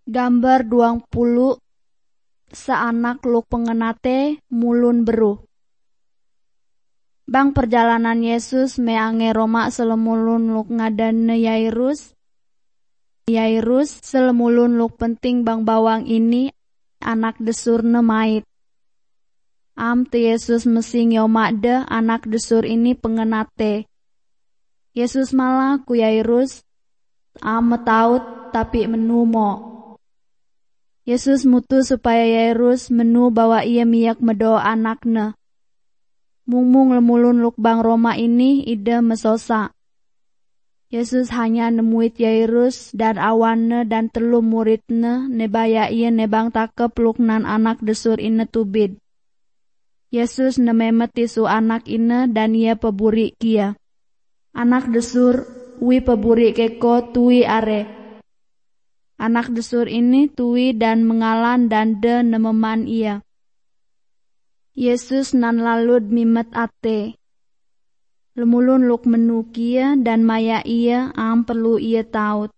Gambar 20 seanak luk pengenate mulun beruh. Bang perjalanan Yesus meange Roma selemulun luk ngadane Yairus. Yairus selemulun luk penting bang bawang ini anak desurne mait. Te Yesus mesing yomakde anak desur ini pengenate. Yesus malah ku Yairus metaut tapi menumo. Yesus mutu supaya Yairus menu bahwa ia miyak medo anaknya. Mung lemulun luk bang Roma ini ide mesosa. Yesus hanya nemuit Yairus dan awanne dan telu muridne nebaya ia nebang takep luk nan anak desur ine tubid. Yesus nememet tisu anak ine dan ia peburi kia. Anak desur wi peburi keko tui are. Anak desur ini tui dan mengalan dan de nememan ia. Yesus nan lalud mimet ate. Lemulun luk menu kia dan maya ia perlu ia taut.